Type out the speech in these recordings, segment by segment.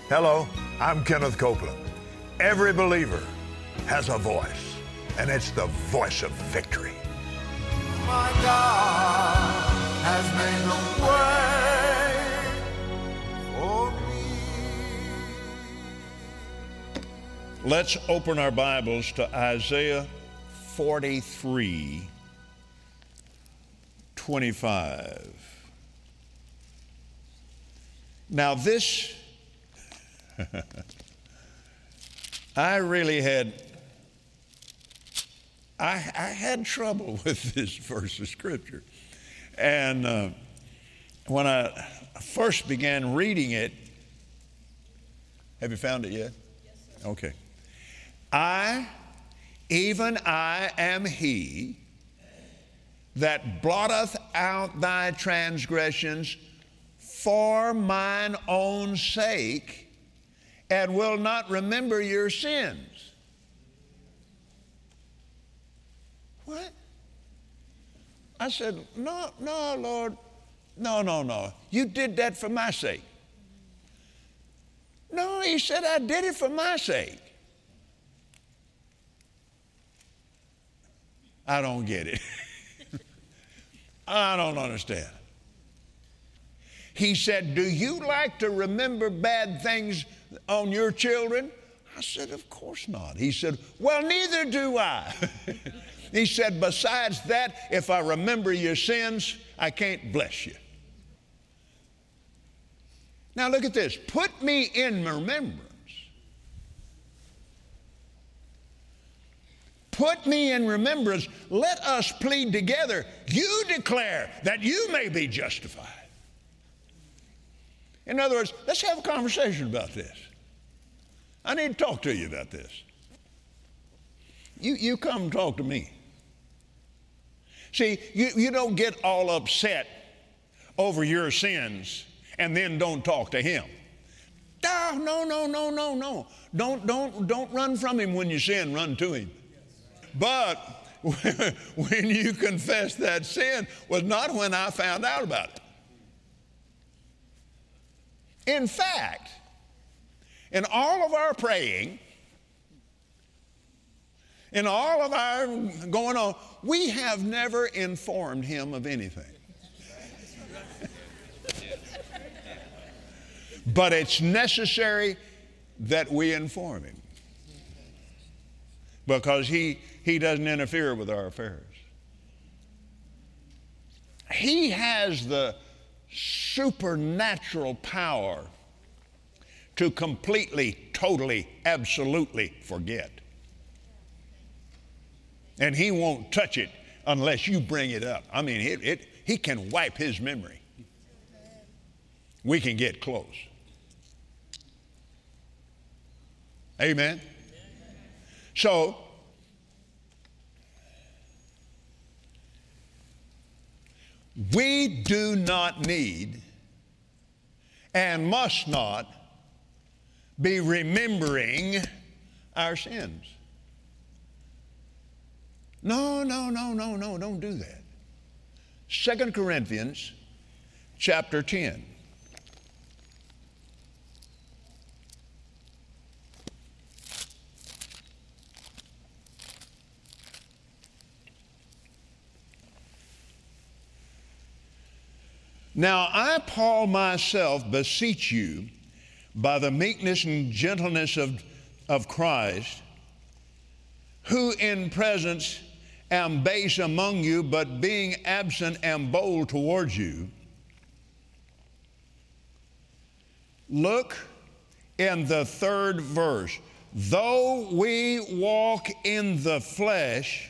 Hello, I'm Kenneth Copeland. Every believer has a voice, and it's the voice of victory. My God has made a way for me. Let's open our Bibles to Isaiah 43:25. Now this, I really had trouble with this verse of Scripture. And when I first began reading it, have you found it yet? Yes, sir. Okay. Even I am he that blotteth out thy transgressions for mine own sake, and will not remember your sins. What? I said, no, Lord, no. You did that for my sake. No, he said, I did it for my sake. I don't get it. I don't understand. He said, do you like to remember bad things on your children? I said, of course not. He said, well, neither do I. He said, besides that, if I remember your sins, I can't bless you. Now look at this. Put me in remembrance. Put me in remembrance. Let us plead together. You declare that you may be justified. In other words, let's have a conversation about this. I need to talk to you about this. You come and talk to me. See, you don't get all upset over your sins and then don't talk to him. No. Don't run from him when you sin, run to him. But when you confess that sin was not when I found out about it. In fact, in all of our praying, in all of our going on, we have never informed him of anything. But it's necessary that we inform him, because he doesn't interfere with our affairs. He has the supernatural power to completely, totally, absolutely forget. And he won't touch it unless you bring it up. I mean, he can wipe his memory. We can get close. Amen? So, we do not need and must not be remembering our sins. No, don't do that. 2 Corinthians chapter 10. Now I, Paul, myself, beseech you by the meekness and gentleness of Christ, who in presence am base among you, but being absent am bold towards you. Look in the 3rd verse. Though we walk in the flesh,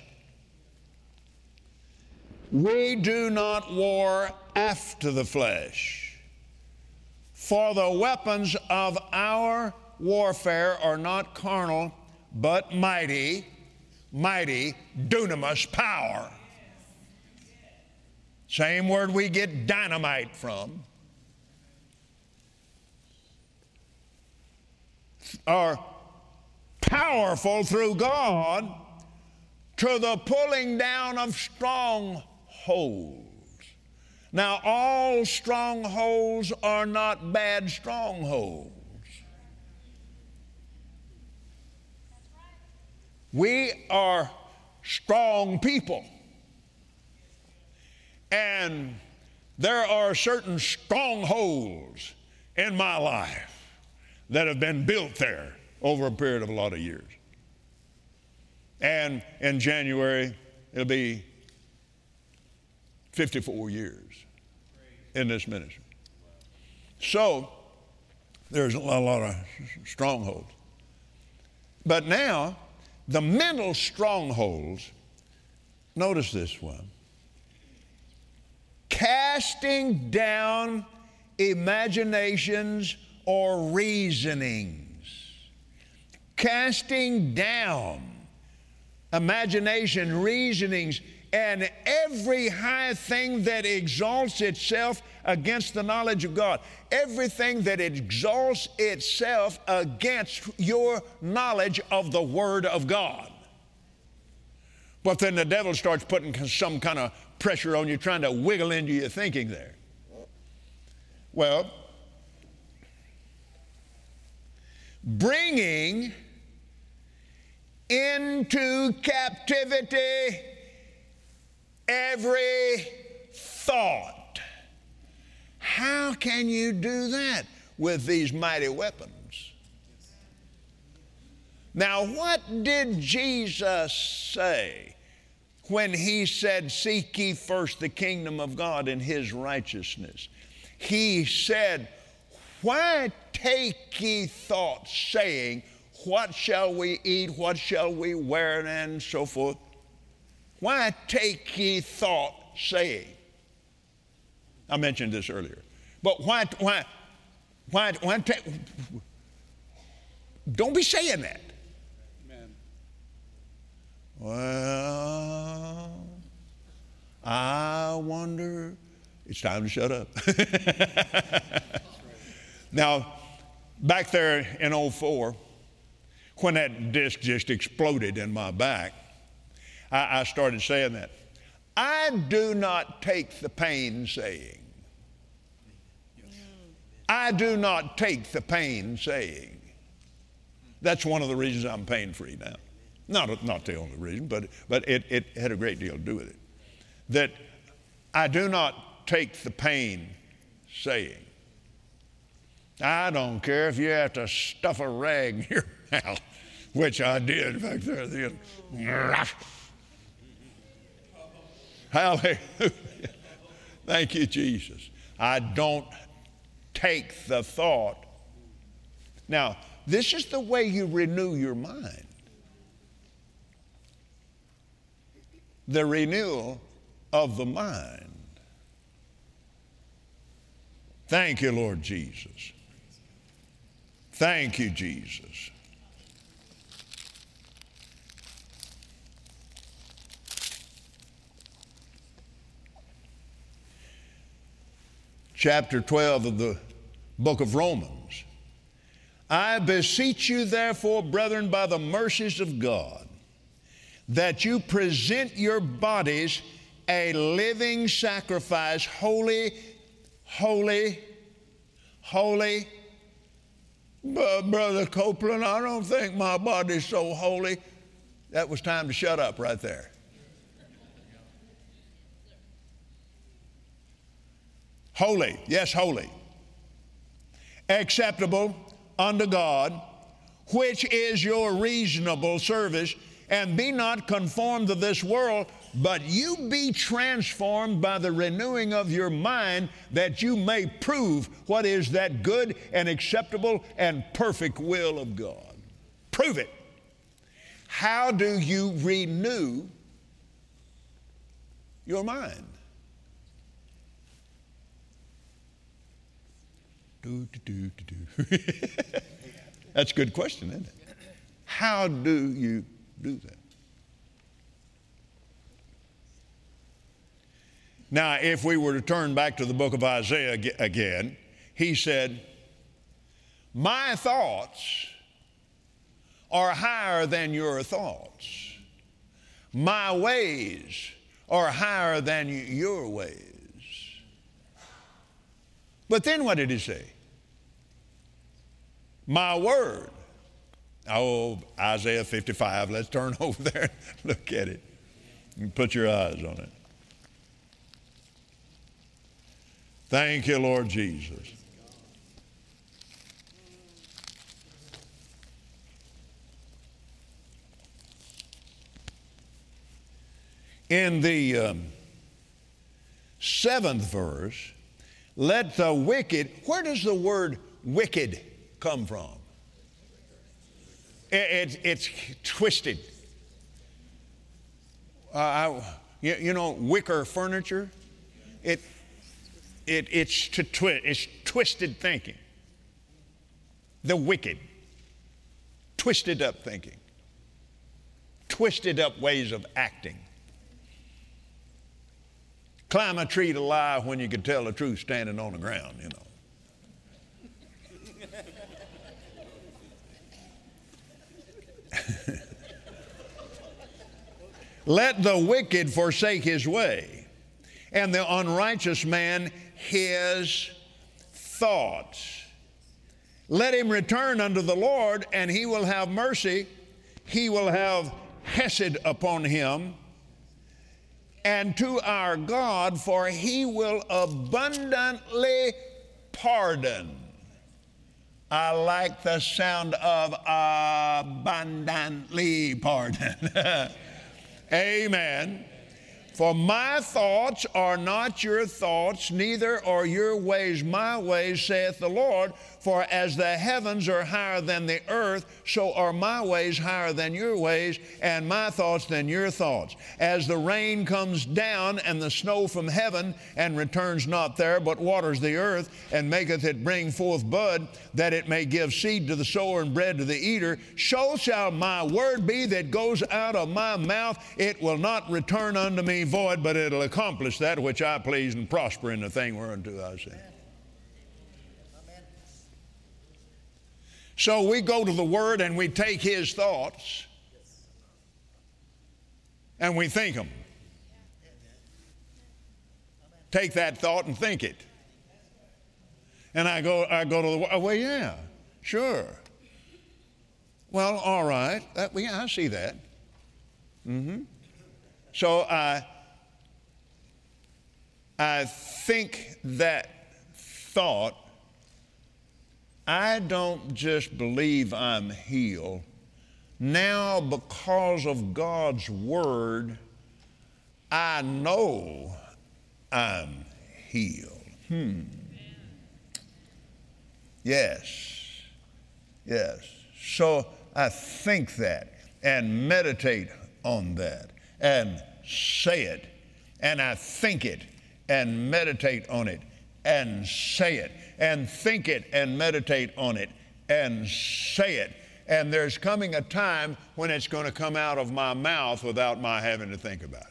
we do not war after the flesh. For the weapons of our warfare are not carnal, but mighty, dunamis, power. Same word we get dynamite from. Are powerful through God to the pulling down of strongholds. Now, all strongholds are not bad strongholds. We are strong people. And there are certain strongholds in my life that have been built there over a period of a lot of years. And in January, it'll be 54 years in this ministry. So there's a lot of strongholds. But now, the mental strongholds, notice this one. Casting down imaginations or reasonings. Casting down imagination, reasonings, and every high thing that exalts itself against the knowledge of God. Everything that exalts itself against your knowledge of the Word of God. But then the devil starts putting some kind of pressure on you, trying to wiggle into your thinking there. Well, bringing into captivity every thought. How can you do that with these mighty weapons? Now, what did Jesus say when he said, "Seek ye first the kingdom of God and his righteousness"? He said, "Why take ye thought, saying, what shall we eat, what shall we wear, and so forth? Why take ye thought, saying?" I mentioned this earlier. But why don't be saying that. Amen. Well, I wonder. It's time to shut up. Now, back there in 2004, when that disc just exploded in my back, I started saying that. I do not take the pain saying. I do not take the pain saying. That's one of the reasons I'm pain-free now. Not the only reason, but it had a great deal to do with it. That I do not take the pain saying. I don't care if you have to stuff a rag in your mouth, which I did back there at the end. Hallelujah. Thank you, Jesus. I don't take the thought. Now, this is the way you renew your mind. The renewal of the mind. Thank you, Lord Jesus. Thank you, Jesus. Chapter 12 of the book of Romans. I beseech you, therefore, brethren, by the mercies of God, that you present your bodies a living sacrifice, holy. Brother Copeland, I don't think my body's so holy. That was time to shut up right there. Holy, yes, holy. Acceptable unto God, which is your reasonable service. And be not conformed to this world, but you be transformed by the renewing of your mind, that you may prove what is that good and acceptable and perfect will of God. Prove it. How do you renew your mind? That's a good question, isn't it? How do you do that? Now, if we were to turn back to the book of Isaiah again, he said, my thoughts are higher than your thoughts. My ways are higher than your ways. But then what did he say? My word Oh, Isaiah 55. Let's turn over there and look at it. And put your eyes on it. Thank you, Lord Jesus. In the 7th verse, let the wicked, where does the word wicked come from? It's twisted. You know, wicker furniture? It's twisted thinking. The wicked. Twisted up thinking. Twisted up ways of acting. Climb a tree to lie when you could tell the truth standing on the ground, you know. Let the wicked forsake his way, and the unrighteous man his thoughts. Let him return unto the Lord, and he will have mercy. He will have hesed upon him, and to our God, for he will abundantly pardon. I like the sound of abundantly pardon. Amen. For my thoughts are not your thoughts, neither are your ways my ways, saith the Lord. For as the heavens are higher than the earth, so are my ways higher than your ways, and my thoughts than your thoughts. As the rain comes down and the snow from heaven, and returns not there, but waters the earth, and maketh it bring forth bud, that it may give seed to the sower and bread to the eater, so shall my word be that goes out of my mouth. It will not return unto me void, but it'll accomplish that which I please, and prosper in the thing whereunto I send. So we go to the Word and we take His thoughts and we think them. Take that thought and think it. And I go to the Word. Well, yeah, sure. Well, all right. Yeah, I see that. So I think that thought. I don't just believe I'm healed. Now, because of God's Word, I know I'm healed. Yes. So I think that and meditate on that and say it. And I think it and meditate on it and say it. And think it and meditate on it and say it. And there's coming a time when it's going to come out of my mouth without my having to think about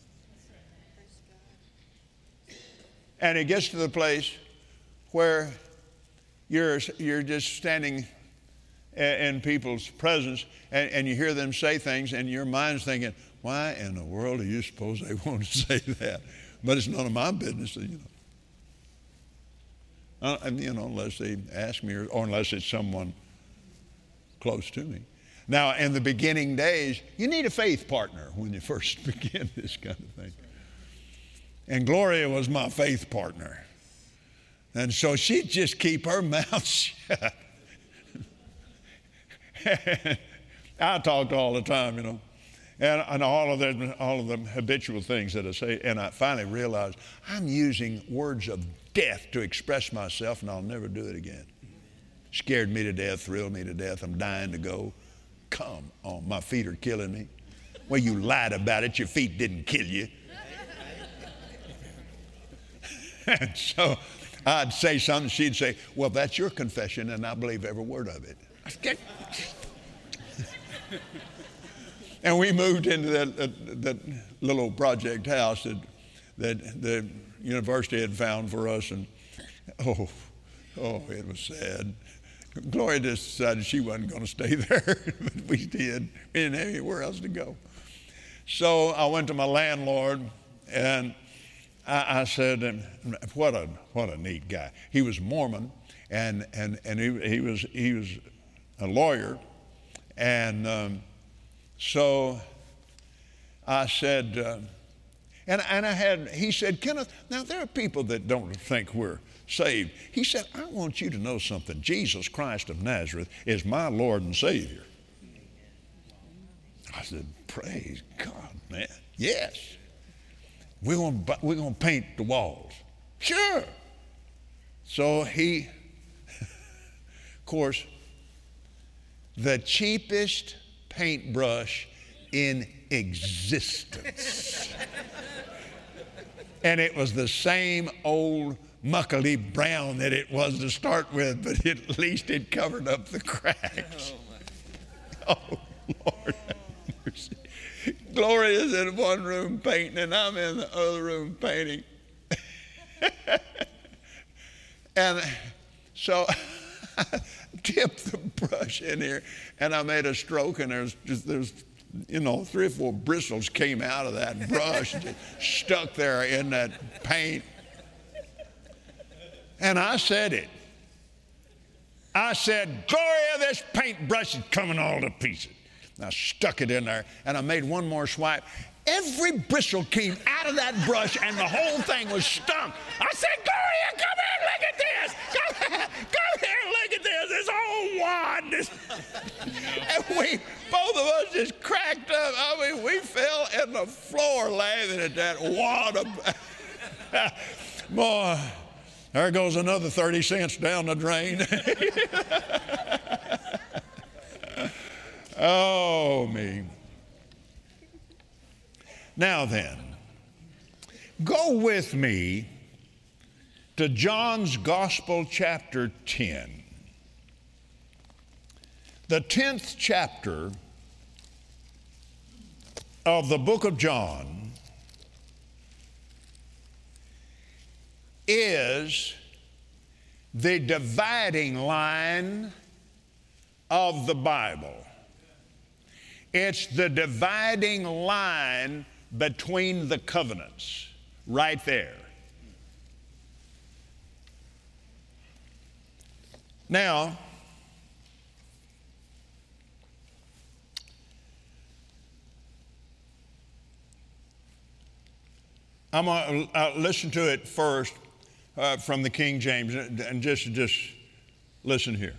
it. And it gets to the place where you're just standing in people's presence and you hear them say things and your mind's thinking, why in the world do you suppose they want to say that? But it's none of my business, you know. Unless they ask me or unless it's someone close to me. Now, in the beginning days, you need a faith partner when you first begin this kind of thing. And Gloria was my faith partner. And so she'd just keep her mouth shut. I talked all the time, you know. And all of the habitual things that I say. And I finally realized I'm using words of death to express myself, and I'll never do it again. Scared me to death, thrilled me to death. I'm dying to go. Come on, my feet are killing me. Well, you lied about it. Your feet didn't kill you. And so I'd say something. She'd say, well, that's your confession, and I believe every word of it. And we moved into that little project house that the university had found for us, and oh, it was sad. Gloria decided she wasn't going to stay there, but we did. We didn't have anywhere else to go. So I went to my landlord, and I said, and what a neat guy. He was Mormon, and he was a lawyer, And so I said, he said, Kenneth, now there are people that don't think we're saved. He said, I want you to know something. Jesus Christ of Nazareth is my Lord and Savior. I said, praise God, man. Yes. We're gonna paint the walls. Sure. So he, of course, the cheapest paintbrush in existence. And it was the same old muckly brown that it was to start with, but at least it covered up the cracks. Oh, Lord have mercy. Gloria is in one room painting, and I'm in the other room painting. And so I dipped the brush in here, and I made a stroke, and there's 3 or 4 bristles came out of that brush, just stuck there in that paint. And I said it. I said, Gloria, this paintbrush is coming all to pieces. And I stuck it in there, and I made one more swipe. Every bristle came out of that brush, and the whole thing was stunk. I said, Gloria, come here, look at this. Come here, look at this. It's all wad. And both of us just cracked up. I mean, we fell in the floor laughing at that wad of... Boy, there goes another 30 cents down the drain. Oh, me. Now then, go with me to John's Gospel, chapter 10. The 10th chapter of the book of John is the dividing line of the Bible. It's the dividing line between the covenants, right there. Now, I'm going to listen to it first from the King James, and just listen here.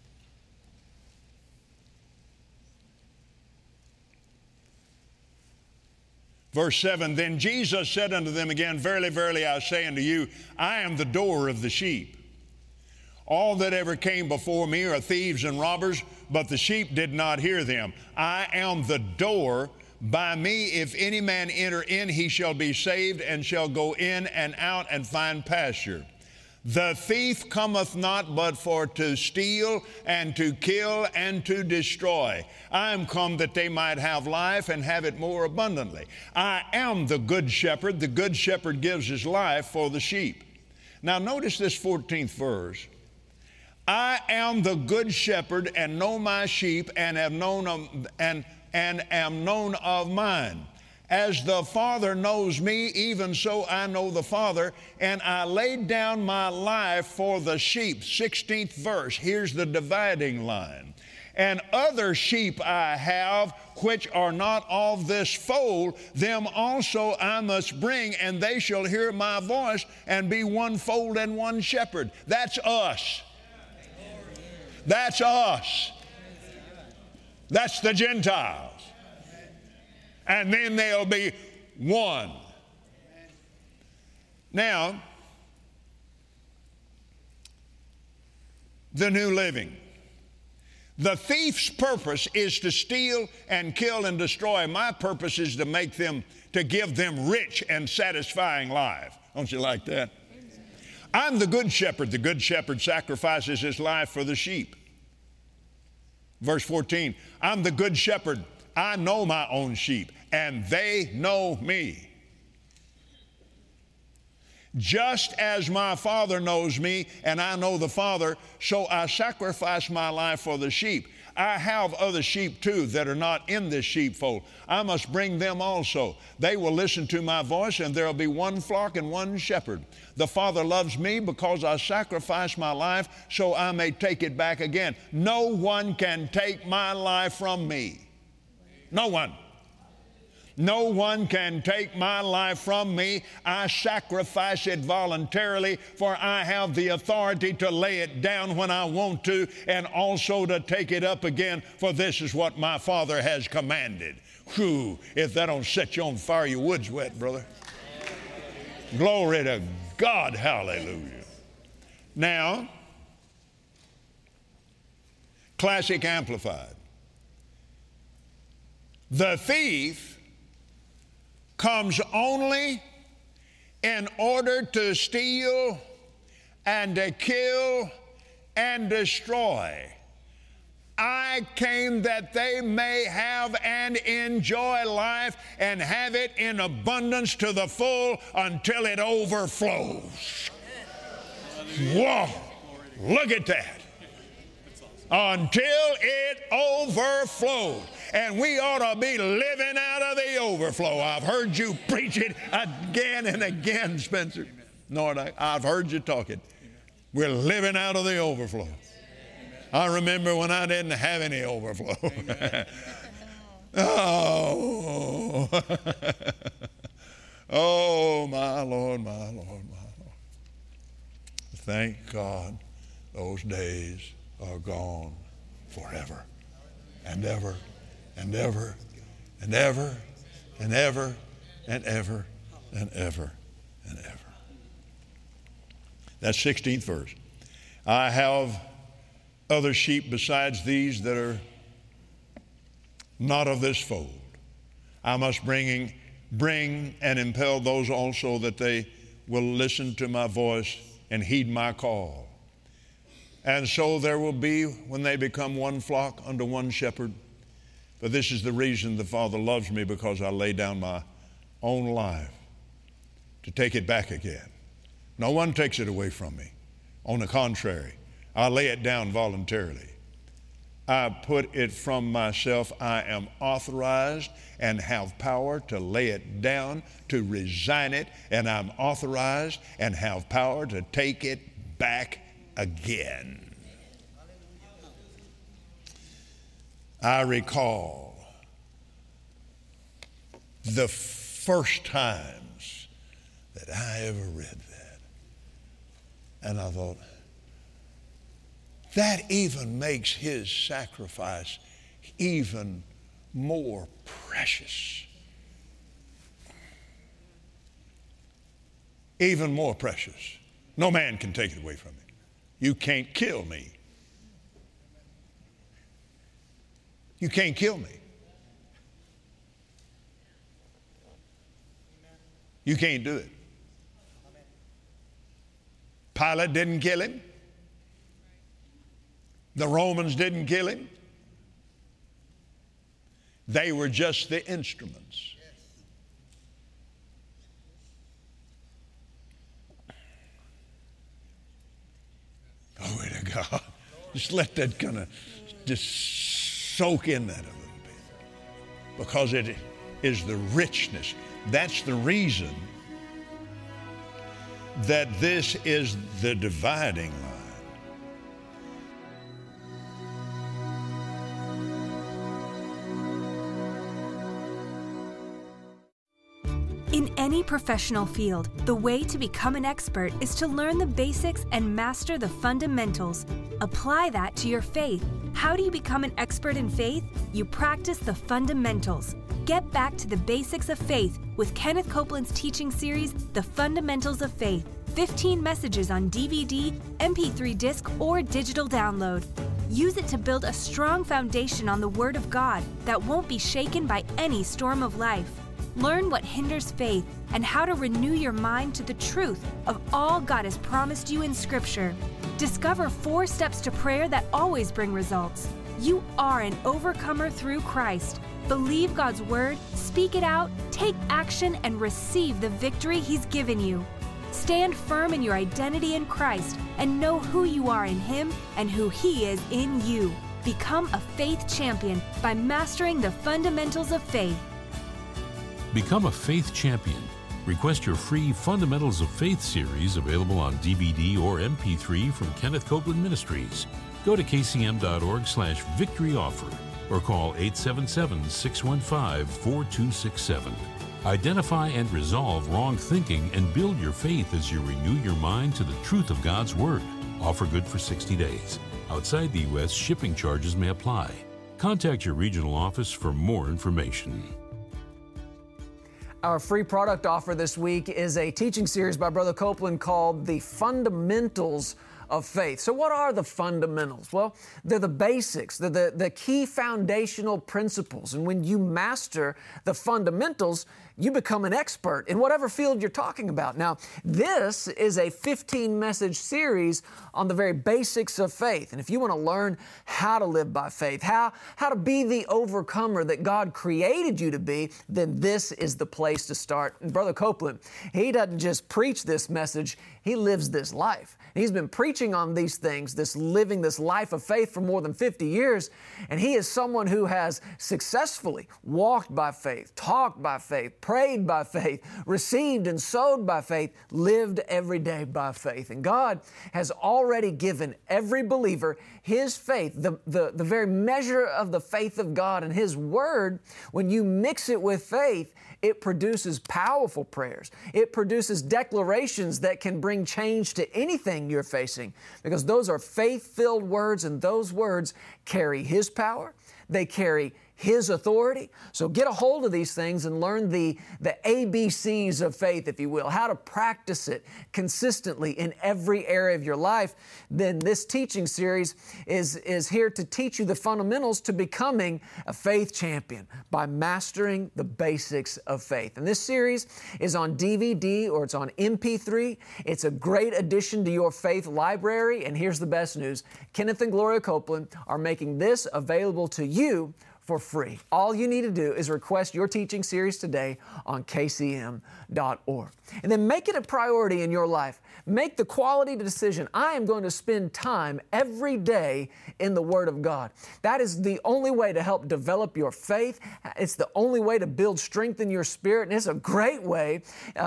Verse 7, then Jesus said unto them again, verily, verily, I say unto you, I am the door of the sheep. All that ever came before me are thieves and robbers, but the sheep did not hear them. I am the door. By me, if any man enter in, he shall be saved, and shall go in and out and find pasture. The thief cometh not but for to steal and to kill and to destroy. I am come that they might have life and have it more abundantly. I am the good shepherd. The good shepherd gives his life for the sheep. Now notice this 14th verse. I am the good shepherd and know my sheep and am known of mine. As the Father knows me, even so I know the Father, and I laid down my life for the sheep. 16th verse, here's the dividing line. And other sheep I have, which are not of this fold, them also I must bring, and they shall hear my voice, and be one fold and one shepherd. That's us. That's us. That's the Gentiles. And then they'll be one. Now, the New Living. The thief's purpose is to steal and kill and destroy. My purpose is to give them rich and satisfying life. Don't you like that? I'm the good shepherd. The good shepherd sacrifices his life for the sheep. Verse 14, I'm the good shepherd. I know my own sheep, and they know me. Just as my Father knows me and I know the Father, so I sacrifice my life for the sheep. I have other sheep too that are not in this sheepfold. I must bring them also. They will listen to my voice, and there will be one flock and one shepherd. The Father loves me because I sacrifice my life so I may take it back again. No one can take my life from me. No one. No one can take my life from me. I sacrifice it voluntarily, for I have the authority to lay it down when I want to, and also to take it up again, for this is what my Father has commanded. Whew, if that don't set you on fire, your wood's wet, brother. Glory to God, hallelujah. Now, Classic Amplified. The thief comes only in order to steal and to kill and destroy. I came that they may have and enjoy life and have it in abundance to the full until it overflows. Whoa, look at that. Until it overflows. And we ought to be living out of the overflow. I've heard you preach it again and again, Spencer. Lord, I've heard you talk it. We're living out of the overflow. I remember when I didn't have any overflow. Oh. Oh, my Lord, my Lord, my Lord. Thank God those days are gone forever and ever and ever and ever and ever and ever and ever and ever. That's 16th verse. I have other sheep besides these that are not of this fold. I must bring and impel those also that they will listen to my voice and heed my call. And so there will be, when they become one flock under one shepherd. But this is the reason the Father loves me, because I lay down my own life to take it back again. No one takes it away from me. On the contrary, I lay it down voluntarily. I put it from myself. I am authorized and have power to lay it down, to resign it, and I'm authorized and have power to take it back again. I recall the first times that I ever read that, and I thought, that even makes his sacrifice even more precious. Even more precious. No man can take it away from me. You can't kill me. You can't kill me. You can't do it. Pilate didn't kill him. The Romans didn't kill him. They were just the instruments. Glory to God. Just let that kind of just soak in that a little bit. Because it is the richness. That's the reason that this is the dividing line. In any professional field, the way to become an expert is to learn the basics and master the fundamentals. Apply that to your faith. How do you become an expert in faith? You practice the fundamentals. Get back to the basics of faith with Kenneth Copeland's teaching series, The Fundamentals of Faith. 15 messages on DVD, MP3 disc, or digital download. Use it to build a strong foundation on the Word of God that won't be shaken by any storm of life. Learn what hinders faith and how to renew your mind to the truth of all God has promised you in Scripture. Discover 4 steps to prayer that always bring results. You are an overcomer through Christ. Believe God's Word, speak it out, take action, and receive the victory He's given you. Stand firm in your identity in Christ and know who you are in Him and who He is in you. Become a faith champion by mastering the fundamentals of faith. Become a faith champion. Request your free Fundamentals of Faith series available on DVD or MP3 from Kenneth Copeland Ministries. Go to kcm.org/victory offer or call 877-615-4267. Identify and resolve wrong thinking and build your faith as you renew your mind to the truth of God's Word. Offer good for 60 days. Outside the U.S., shipping charges may apply. Contact your regional office for more information. Our free product offer this week is a teaching series by Brother Copeland called The Fundamentals of Faith. So what are the fundamentals? Well, they're the basics, they're the key foundational principles. And when you master the fundamentals, you become an expert in whatever field you're talking about. Now, this is a 15-message series on the very basics of faith. And if you want to learn how to live by faith, how to be the overcomer that God created you to be, then this is the place to start. And Brother Copeland, he doesn't just preach this message, he lives this life. He's been preaching on these things, living this life of faith for more than 50 years, and he is someone who has successfully walked by faith, talked by faith, prayed by faith, received and sowed by faith, lived every day by faith. And God has already given every believer His faith, the very measure of the faith of God and His Word. When you mix it with faith, it produces powerful prayers. It produces declarations that can bring change to anything you're facing, because those are faith-filled words, and those words carry His power. They carry His authority. So get a hold of these things and learn the ABCs of faith, if you will, how to practice it consistently in every area of your life. Then this teaching series is here to teach you the fundamentals to becoming a faith champion by mastering the basics of faith. And this series is on DVD or it's on MP3. It's a great addition to your faith library. And here's the best news. Kenneth and Gloria Copeland are making this available to you for free. All you need to do is request your teaching series today on kcm.org. And then make it a priority in your life. Make the quality decision. I am going to spend time every day in the Word of God. That is the only way to help develop your faith. It's the only way to build strength in your spirit. And it's a great way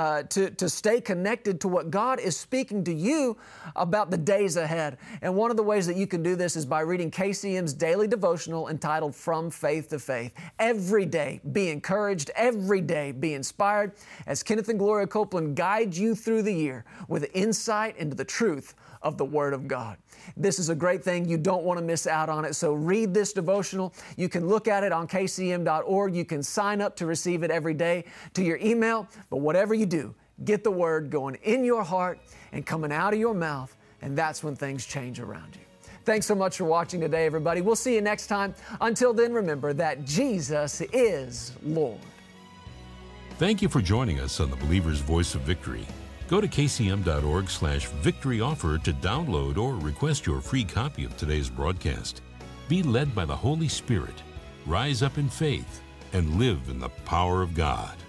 to stay connected to what God is speaking to you about the days ahead. And one of the ways that you can do this is by reading KCM's daily devotional entitled From Faith to Faith. Every day, be encouraged. Every day, be inspired as Kenneth and Gloria Copeland guide you through the year with insight into the truth of the Word of God. This is a great thing. You don't want to miss out on it. So read this devotional. You can look at it on kcm.org. You can sign up to receive it every day to your email. But whatever you do, get the Word going in your heart and coming out of your mouth, and that's when things change around you. Thanks so much for watching today, everybody. We'll see you next time. Until then, remember that Jesus is Lord. Thank you for joining us on the Believer's Voice of Victory. Go to kcm.org/victory offer to download or request your free copy of today's broadcast. Be led by the Holy Spirit, rise up in faith, and live in the power of God.